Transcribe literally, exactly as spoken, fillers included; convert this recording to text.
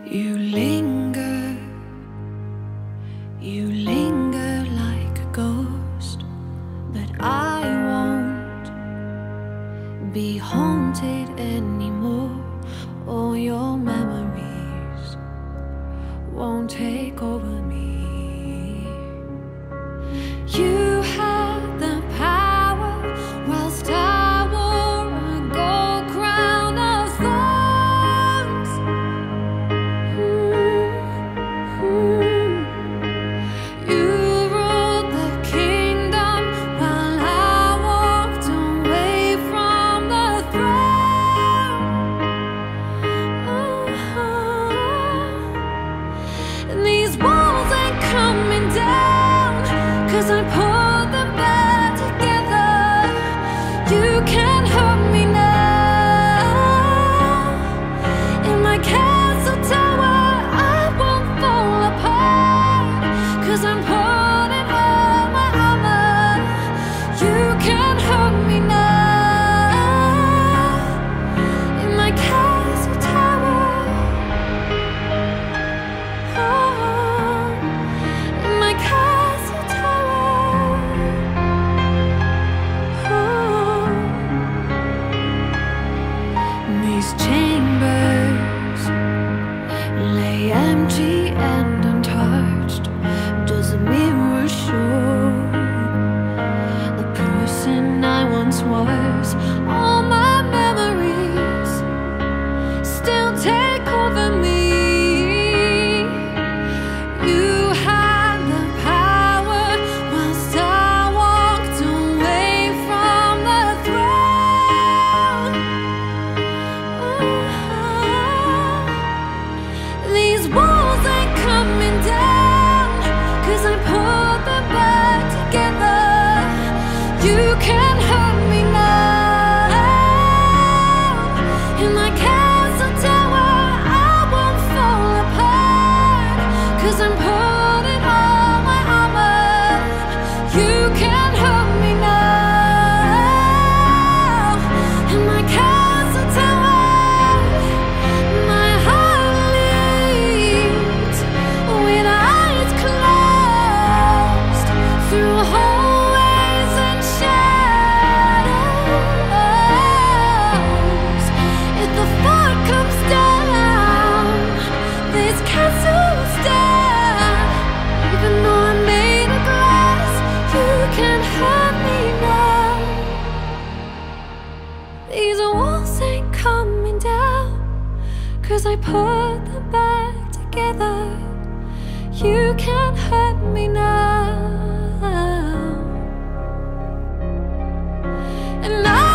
You linger, you linger like a ghost, but I won't be haunted anymore. All your memories won't take over me. You had the power whilst I wore a gold crown of thorns. Mm-hmm. You ruled the kingdom while I walked away from the throne. Uh-huh. And these walls ain't coming down, 'cause I pulled them back together. You can't hurt me now. In my castle tower, I won't fall apart, 'cause I'm putting on my armor. You can't hurt me now. In my castle tower, oh, in my castle tower, oh. These chambers lay empty and untouched. Does a mirror show the person I once was? All my memories still take over me. You had the power whilst I walked away from the throne. Uh-huh. These walls ain't coming down, 'cause I put them back together. You can't hurt me now. In my castle tower, I won't fall apart, 'cause I'm putting on my armor. You can't hurt me now. In my castle tower, my heart leads with eyes closed through hallways and shadows. If the fog comes down, this castle will stand. Even though I'm made of glass, you can't hurt me now. These walls ain't coming down, 'cause I put them back together. You can't hurt me now. And I